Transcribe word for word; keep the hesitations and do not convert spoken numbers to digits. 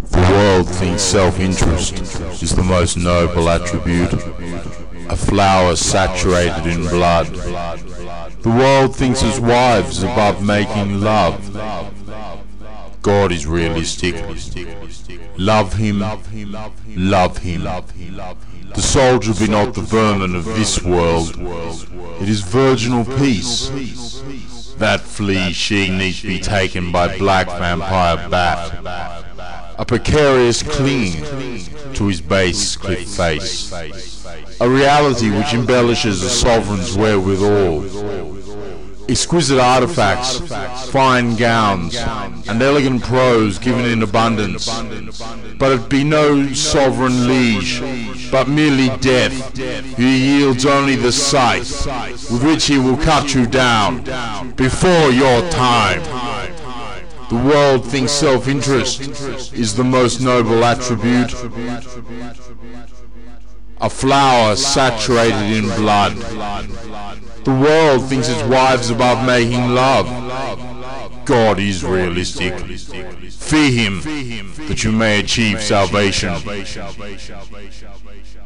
The world thinks self-interest is the most noble attribute, a flower saturated in blood. The world thinks its wives above making love. God is realistic. Love him, love him. The soldier be not the vermin of this world. It is virginal peace. That flea she needs be taken by black vampire bat. A precarious clinging to his base cliff face. A reality which embellishes a sovereign's wherewithal. Exquisite artifacts, fine gowns, and elegant prose given in abundance. But it be no sovereign liege, but merely death, who yields only the scythe, with which he will cut you down, before your time. The world thinks self-interest is the most noble attribute, a flower saturated in blood. The world thinks its wives above making love. God is realistic. Fear him, that you may achieve salvation.